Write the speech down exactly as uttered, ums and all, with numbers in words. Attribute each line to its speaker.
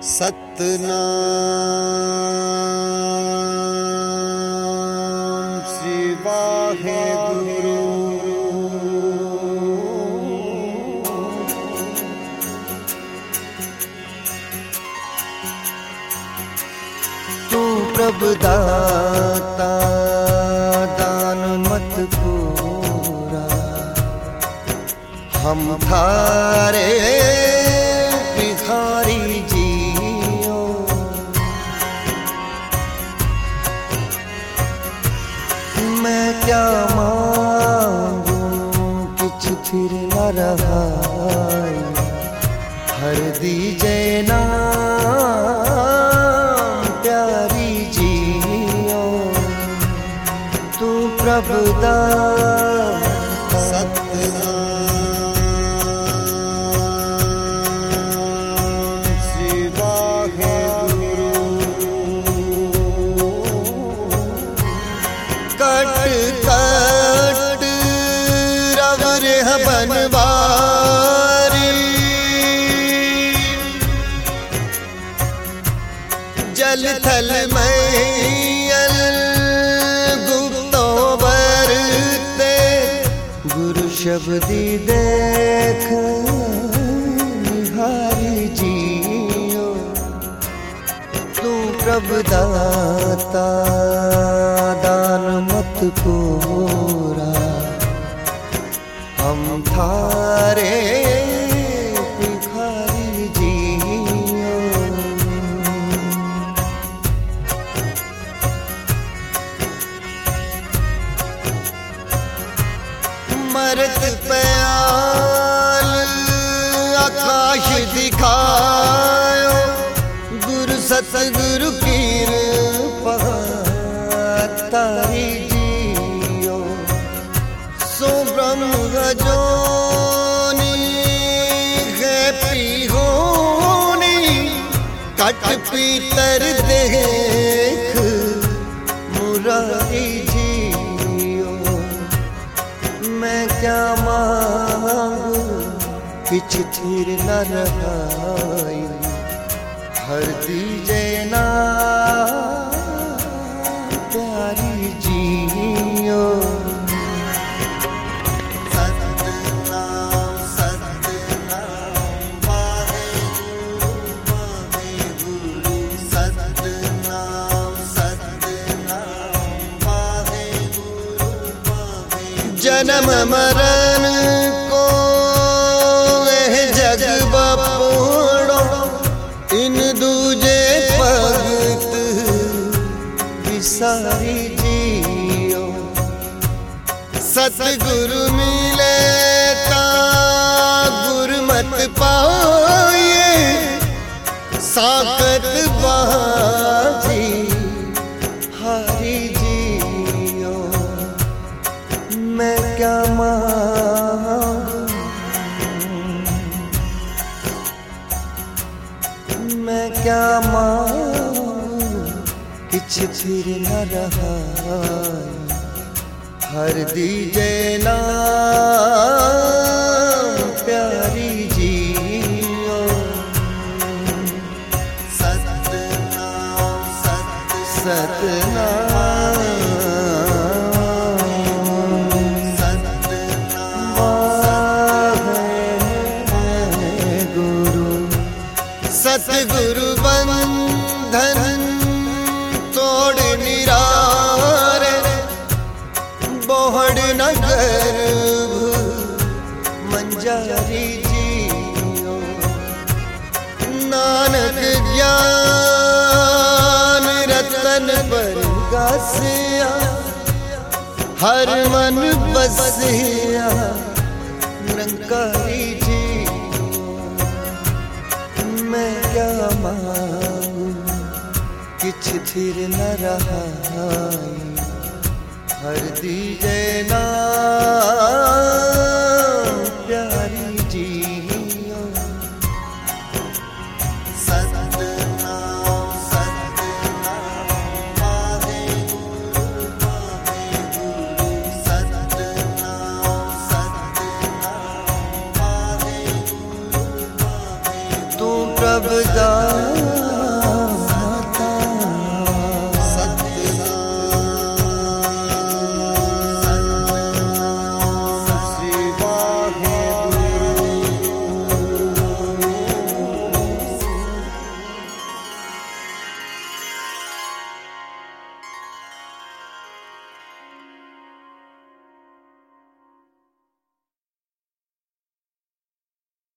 Speaker 1: सतनाम श्री वाहेगुरु। तू प्रभु दाता दान मत पूरा, हम थारे भिखारी जियो। मैं क्या मांगू किछ फिर न रहा, हर दीजे नाम प्यारी जियो। तू प्रभु दाता सतनाम बनवारी, जल थल मैयल गुप्तो बरते, गुरु शब्दी देख निहारी जियो। तू प्रभु दाता दान मत पूरा, हम थारे भिखारी जियो। मरत प्याल आकाश दिखायो, गुरु सतगुरु कृपा तारी जियो। सो ब्रह्म जोनी है पीहोनी, कट पीतर देख मुरारी जियो। मैं क्या मांगू किछ थिर न रहाई, हर दीजे ना प्यारी जियो। जन्म मरण को एह जग बपोड़ो, इन दूजे भगत विसारी जियो। सतगुरु मिले ता गुरमत पाए, साकत बाजी हारी जियो। मैं क्या मांगू, मैं क्या मांगू किछ फिर न रहा, हर दीजे नाम प्यारी जियो। सतनाम सतनाम सतगुरु बंधन तोड़ निरारे, बोहड़ न गर्भ मंजारी जियो। नानक ज्ञान रतन पर गासिया, हर मन बसिया निरंकारी जियो। मैं क्या मांगू किछ थिर न रहाई, हर दीजे ना